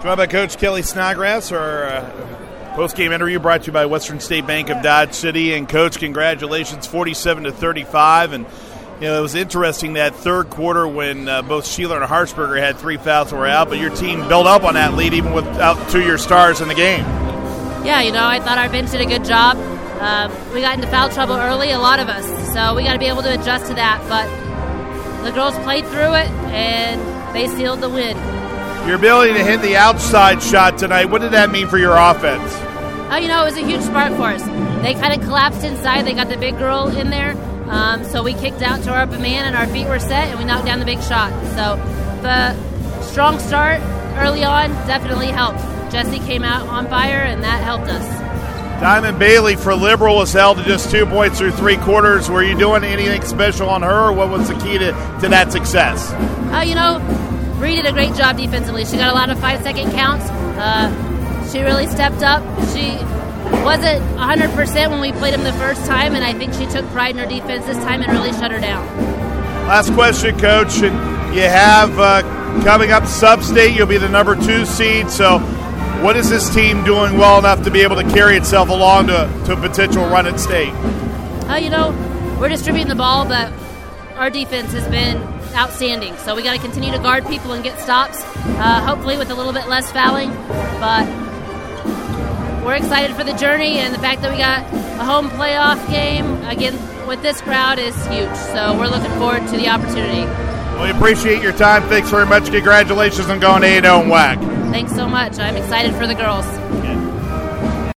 Joined by Coach Kelly Snodgrass. Our post-game interview brought to you by Western State Bank of Dodge City. And, Coach, congratulations, 47-35. And, you know, it was interesting that third quarter when both Sheeler and Harshberger had 3 fouls that were out, but your team built up on that lead even without 2 of your stars in the game. Yeah, you know, I thought our bench did a good job. We got into foul trouble early, a lot of us, so we got to be able to adjust to that. But the girls played through it, and they sealed the win. Your ability to hit the outside shot tonight, what did that mean for your offense? Oh, you know, it was a huge spark for us. They kind of collapsed inside. They got the big girl in there, so we kicked out to our upper man, and our feet were set, and we knocked down the big shot. So the strong start early on definitely helped. Jessie came out on fire, and that helped us. Diamond Bailey for Liberal was held to just 2 points through 3 quarters. Were you doing anything special on her, or what was the key to that success? You know, Bree did a great job defensively. She got a lot of 5-second counts. She really stepped up. She wasn't 100% when we played them the first time, and I think she took pride in her defense this time and really shut her down. Last question, Coach. And you have coming up Sub-State. You'll be the number 2 seed. So what is this team doing well enough to be able to carry itself along to a potential run at state? You know, we're distributing the ball, but our defense has been outstanding. So we got to continue to guard people and get stops, hopefully with a little bit less fouling. But we're excited for the journey, and the fact that we got a home playoff game, again, with this crowd is huge. So we're looking forward to the opportunity. Well, we appreciate your time. Thanks very much. Congratulations on going 8-0 in WAC. Thanks so much. I'm excited for the girls.